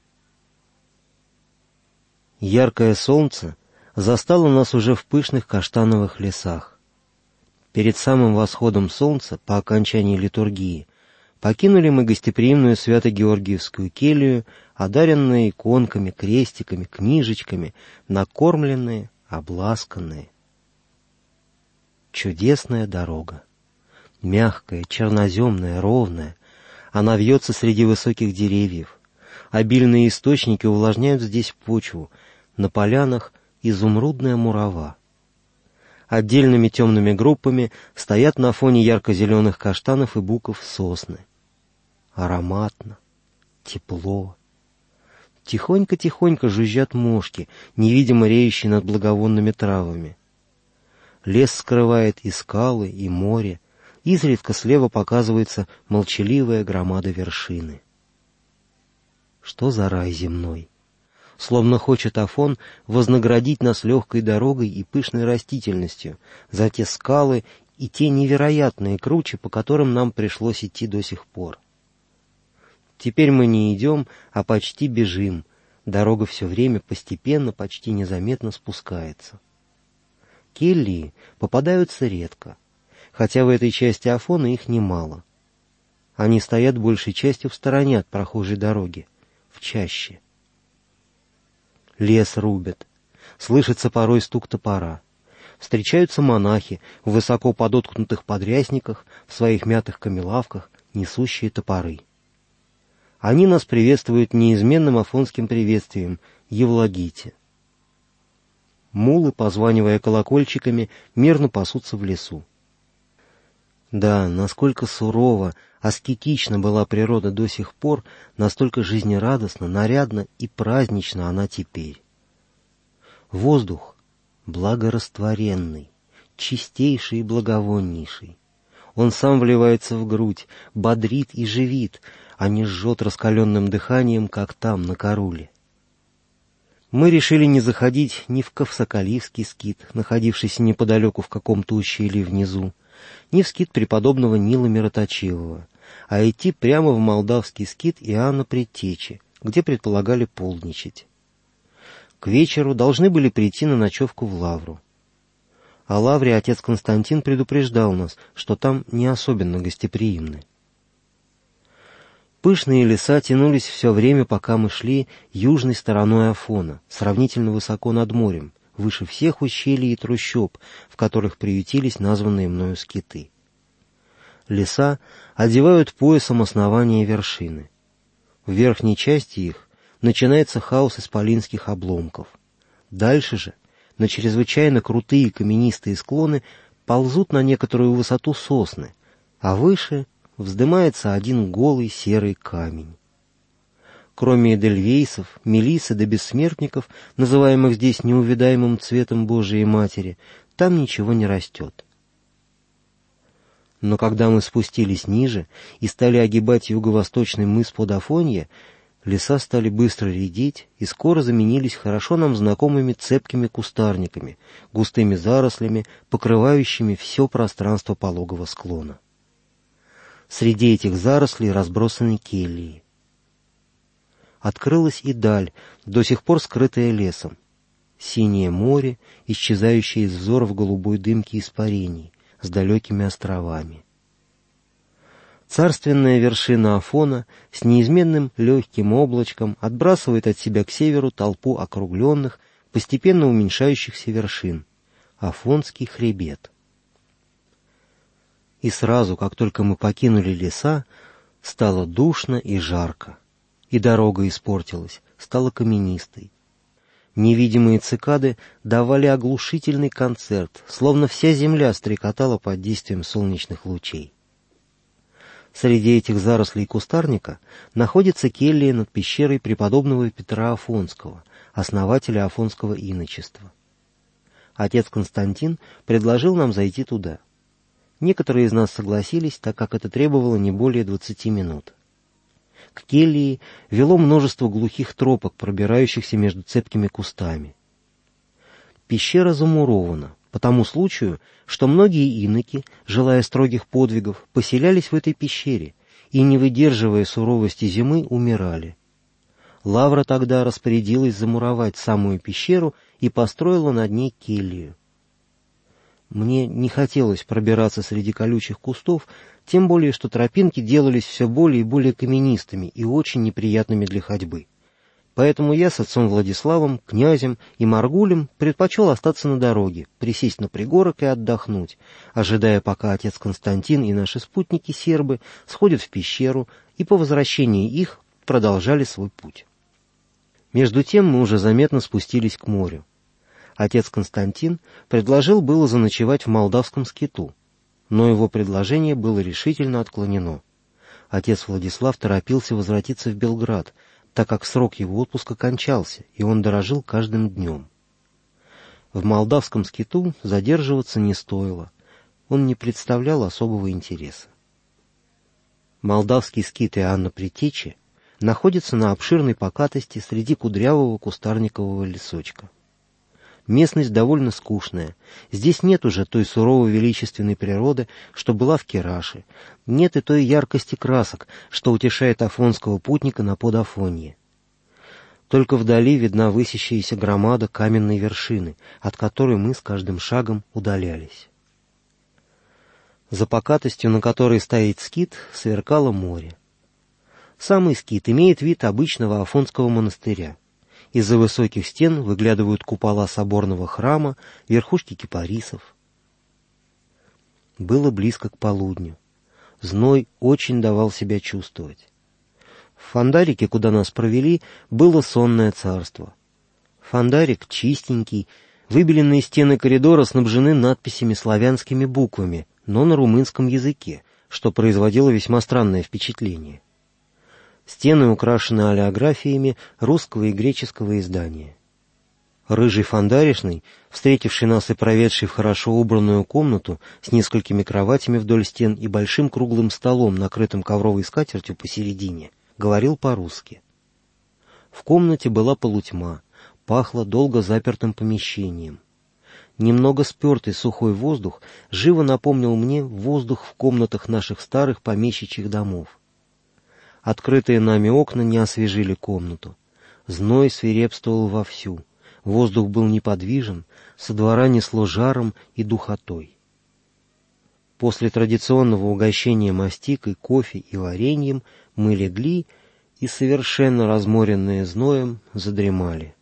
Яркое солнце застало нас уже в пышных каштановых лесах. Перед самым восходом солнца, по окончании литургии, покинули мы гостеприимную Свято-Георгиевскую келью, одаренные иконками, крестиками, книжечками, накормленные, обласканные. Чудесная дорога. Мягкая, черноземная, ровная. Она вьется среди высоких деревьев. Обильные источники увлажняют здесь почву. На полянах изумрудная мурава. Отдельными темными группами стоят на фоне ярко-зеленых каштанов и буков сосны. Ароматно, тепло. Тихонько-тихонько жужжат мошки, невидимо реющие над благовонными травами. Лес скрывает и скалы, и море. Изредка слева показывается молчаливая громада вершины. Что за рай земной? Словно хочет Афон вознаградить нас легкой дорогой и пышной растительностью за те скалы и те невероятные кручи, по которым нам пришлось идти до сих пор. Теперь мы не идем, а почти бежим. Дорога все время постепенно, почти незаметно спускается. Кельи попадаются редко, хотя в этой части Афона их немало. Они стоят большей частью в стороне от прохожей дороги, в чаще. Лес рубят, слышится порой стук топора. Встречаются монахи в высоко подоткнутых подрясниках, в своих мятых камелавках, несущие топоры. Они нас приветствуют неизменным афонским приветствием «Евлогите». Мулы, позванивая колокольчиками, мирно пасутся в лесу. Да, насколько сурова, аскетична была природа до сих пор, настолько жизнерадостна, нарядна и празднична она теперь. Воздух благорастворенный, чистейший и благовоннейший. Он сам вливается в грудь, бодрит и живит, а не жжет раскаленным дыханием, как там, на Каруле. Мы решили не заходить ни в Ковсокаливский скит, находившийся неподалеку в каком-то ущелье внизу, ни в скит преподобного Нила Мироточивого, а идти прямо в молдавский скит Иоанна Предтечи, где предполагали полдничать. К вечеру должны были прийти на ночевку в Лавру. О Лавре отец Константин предупреждал нас, что там не особенно гостеприимны. Пышные леса тянулись все время, пока мы шли южной стороной Афона, сравнительно высоко над морем, выше всех ущелий и трущоб, в которых приютились названные мною скиты. Леса одевают поясом основания вершины. В верхней части их начинается хаос исполинских обломков. Дальше же, на чрезвычайно крутые каменистые склоны, ползут на некоторую высоту сосны, а выше вздымается один голый серый камень. Кроме эдельвейсов, мелиссы да бессмертников, называемых здесь неувидаемым цветом Божией Матери, там ничего не растет. Но когда мы спустились ниже и стали огибать юго-восточный мыс под Афонье, леса стали быстро редеть и скоро заменились хорошо нам знакомыми цепкими кустарниками, густыми зарослями, покрывающими все пространство пологого склона. Среди этих зарослей разбросаны кельи. Открылась и даль, до сих пор скрытая лесом. Синее море, исчезающее из взора в голубой дымке испарений, с далекими островами. Царственная вершина Афона с неизменным легким облачком отбрасывает от себя к северу толпу округленных, постепенно уменьшающихся вершин. Афонский хребет. И сразу, как только мы покинули леса, стало душно и жарко. И дорога испортилась, стала каменистой. Невидимые цикады давали оглушительный концерт, словно вся земля стрекотала под действием солнечных лучей. Среди этих зарослей кустарника находится келья над пещерой преподобного Петра Афонского, основателя афонского иночества. Отец Константин предложил нам зайти туда. Некоторые из нас согласились, так как это требовало не более двадцати минут. К келье вело множество глухих тропок, пробирающихся между цепкими кустами. Пещера замурована, по тому случаю, что многие иноки, желая строгих подвигов, поселялись в этой пещере и, не выдерживая суровости зимы, умирали. Лавра тогда распорядилась замуровать самую пещеру и построила над ней келью. Мне не хотелось пробираться среди колючих кустов, тем более, что тропинки делались все более и более каменистыми и очень неприятными для ходьбы. Поэтому я с отцом Владиславом, князем и Маргулем предпочел остаться на дороге, присесть на пригорок и отдохнуть, ожидая, пока отец Константин и наши спутники-сербы сходят в пещеру и по возвращении их продолжали свой путь. Между тем мы уже заметно спустились к морю. Отец Константин предложил было заночевать в молдавском скиту, но его предложение было решительно отклонено. Отец Владислав торопился возвратиться в Белград, так как срок его отпуска кончался, и он дорожил каждым днем. В молдавском скиту задерживаться не стоило, он не представлял особого интереса. Молдавский скит Иоанна Предтечи находится на обширной покатости среди кудрявого кустарникового лесочка. Местность довольно скучная. Здесь нет уже той суровой величественной природы, что была в Кераше. Нет и той яркости красок, что утешает афонского путника на Подафонье. Только вдали видна высящаяся громада каменной вершины, от которой мы с каждым шагом удалялись. За покатостью, на которой стоит скит, сверкало море. Самый скит имеет вид обычного афонского монастыря. Из-за высоких стен выглядывают купола соборного храма, верхушки кипарисов. Было близко к полудню. Зной очень давал себя чувствовать. В фондарике, куда нас провели, было сонное царство. Фондарик чистенький, выбеленные стены коридора снабжены надписями славянскими буквами, но на румынском языке, что производило весьма странное впечатление. Стены украшены олеографиями русского и греческого издания. Рыжий фондаришный, встретивший нас и проведший в хорошо убранную комнату с несколькими кроватями вдоль стен и большим круглым столом, накрытым ковровой скатертью посередине, говорил по-русски. В комнате была полутьма, пахло долго запертым помещением. Немного спертый сухой воздух живо напомнил мне воздух в комнатах наших старых помещичьих домов. Открытые нами окна не освежили комнату. Зной свирепствовал вовсю. Воздух был неподвижен, со двора несло жаром и духотой. После традиционного угощения мастикой, кофе и вареньем мы легли и, совершенно разморенные зноем, задремали.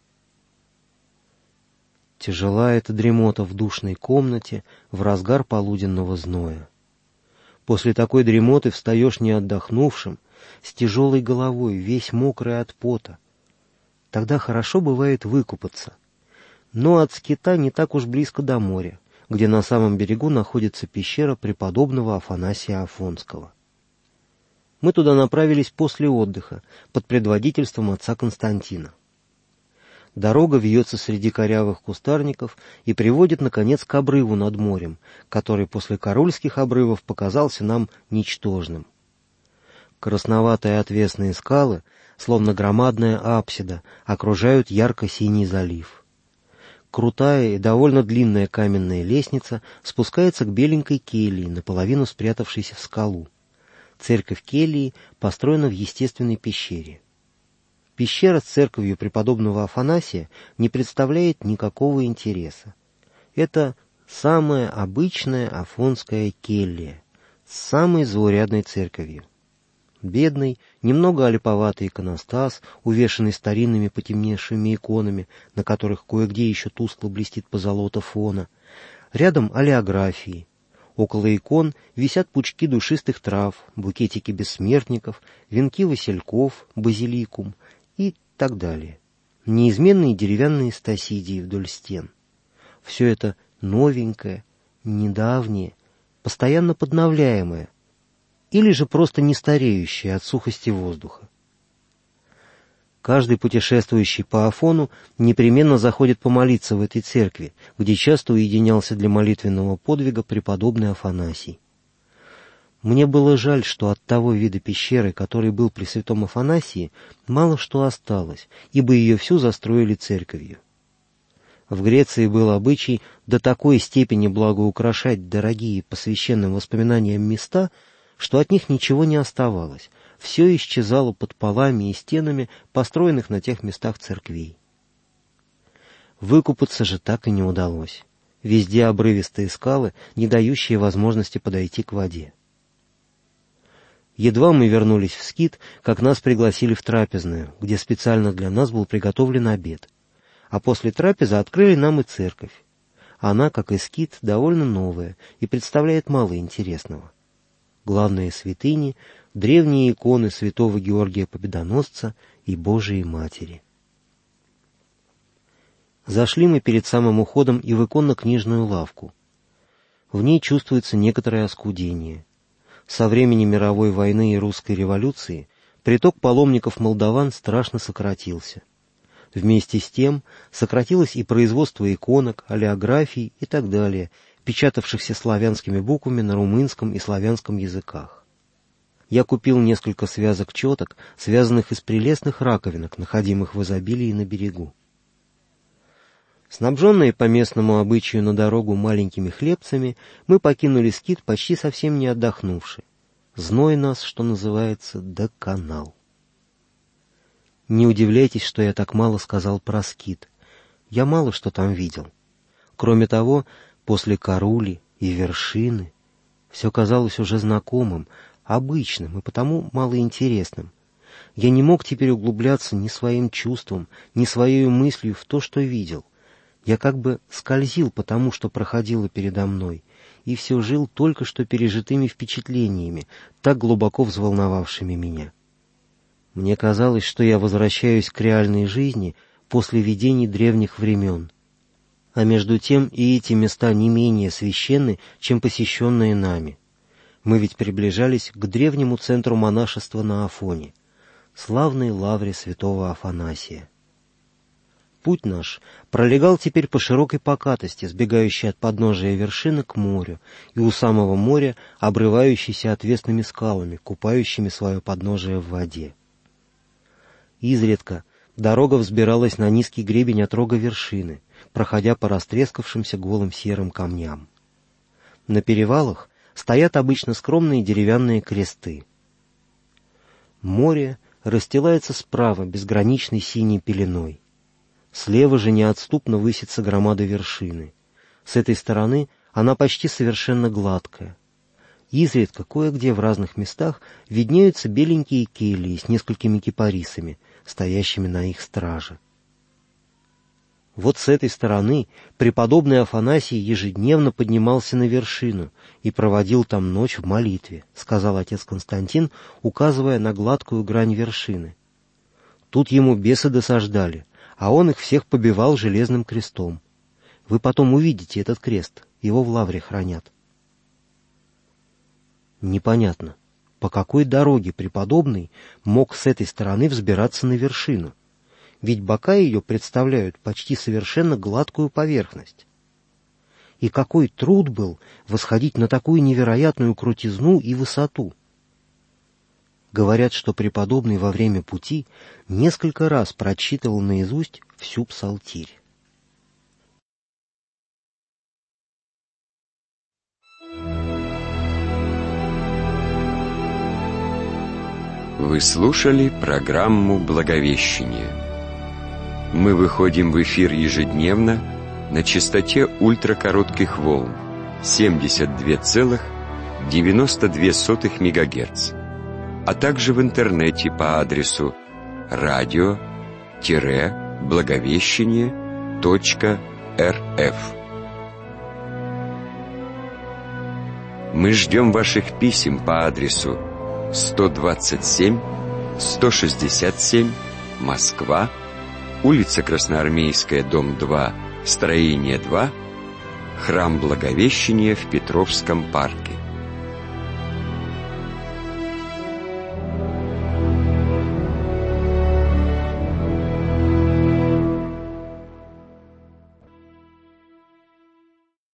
Тяжела эта дремота в душной комнате в разгар полуденного зноя. После такой дремоты встаешь не отдохнувшим, с тяжелой головой, весь мокрый от пота. Тогда хорошо бывает выкупаться. Но от скита не так уж близко до моря, где на самом берегу находится пещера преподобного Афанасия Афонского. Мы туда направились после отдыха, под предводительством отца Константина. Дорога вьется среди корявых кустарников и приводит, наконец, к обрыву над морем, который после Карульских обрывов показался нам ничтожным. Красноватые отвесные скалы, словно громадная апсида, окружают ярко-синий залив. Крутая и довольно длинная каменная лестница спускается к беленькой келье, наполовину спрятавшейся в скалу. Церковь кельи построена в естественной пещере. Пещера с церковью преподобного Афанасия не представляет никакого интереса. Это самая обычная афонская келья, с самой заурядной церковью. Бедный, немного олиповатый иконостас, увешанный старинными потемневшими иконами, на которых кое-где еще тускло блестит позолота фона. Рядом олеографии. Около икон висят пучки душистых трав, букетики бессмертников, венки васильков, базиликум и так далее. Неизменные деревянные стасидии вдоль стен. Все это новенькое, недавнее, постоянно подновляемое, или же просто не стареющее от сухости воздуха. Каждый путешествующий по Афону непременно заходит помолиться в этой церкви, где часто уединялся для молитвенного подвига преподобный Афанасий. Мне было жаль, что от того вида пещеры, который был при святом Афанасии, мало что осталось, ибо ее всю застроили церковью. В Греции был обычай до такой степени благоукрашать дорогие по священным воспоминаниям места, что от них ничего не оставалось, все исчезало под полами и стенами построенных на тех местах церквей. Выкупаться же так и не удалось. Везде обрывистые скалы, не дающие возможности подойти к воде. Едва мы вернулись в скит, как нас пригласили в трапезную, где специально для нас был приготовлен обед. А после трапезы открыли нам и церковь. Она, как и скит, довольно новая и представляет мало интересного. Главные святыни — древние иконы святого Георгия Победоносца и Божией Матери. Зашли мы перед самым уходом и в иконно-книжную лавку. В ней чувствуется некоторое оскудение. Со времени мировой войны и русской революции приток паломников-молдаван страшно сократился. Вместе с тем сократилось и производство иконок, олеографий и так далее, печатавшихся славянскими буквами на румынском и славянском языках. Я купил несколько связок четок, связанных из прелестных раковинок, находимых в изобилии на берегу. Снабженные по местному обычаю на дорогу маленькими хлебцами, мы покинули скит почти совсем не отдохнувши. Зной нас, что называется, доконал. Не удивляйтесь, что я так мало сказал про скит. Я мало что там видел. Кроме того, после Карули и вершины все казалось уже знакомым, обычным и потому малоинтересным. Я не мог теперь углубляться ни своим чувством, ни своей мыслью в то, что видел. Я как бы скользил по тому, что проходило передо мной, и все жил только что пережитыми впечатлениями, так глубоко взволновавшими меня. Мне казалось, что я возвращаюсь к реальной жизни после видений древних времен. А между тем и эти места не менее священны, чем посещенные нами. Мы ведь приближались к древнему центру монашества на Афоне, славной лавре святого Афанасия. Путь наш пролегал теперь по широкой покатости, сбегающей от подножия вершины к морю, и у самого моря обрывающейся отвесными скалами, купающими свое подножие в воде. Изредка дорога взбиралась на низкий гребень отрога вершины, проходя по растрескавшимся голым серым камням. На перевалах стоят обычно скромные деревянные кресты. Море расстилается справа безграничной синей пеленой. Слева же неотступно высится громада вершины. С этой стороны она почти совершенно гладкая. Изредка кое-где в разных местах виднеются беленькие кельи с несколькими кипарисами, стоящими на их страже. Вот с этой стороны преподобный Афанасий ежедневно поднимался на вершину и проводил там ночь в молитве, сказал отец Константин, указывая на гладкую грань вершины. Тут ему бесы досаждали, а он их всех побивал железным крестом. Вы потом увидите этот крест, его в лавре хранят. Непонятно, по какой дороге преподобный мог с этой стороны взбираться на вершину, ведь бока ее представляют почти совершенно гладкую поверхность. И какой труд был восходить на такую невероятную крутизну и высоту. Говорят, что преподобный во время пути несколько раз прочитывал наизусть всю псалтирь. Вы слушали программу «Благовещение». Мы выходим в эфир ежедневно на частоте ультракоротких волн семьдесят два целых девяносто две сотых мегагерц, а также в интернете по адресу радио-благовещение точка рф. Мы ждем ваших писем по адресу сто двадцать семь сто шестьдесят семь, Москва, улица Красноармейская, дом два, строение два, храм Благовещения в Петровском парке.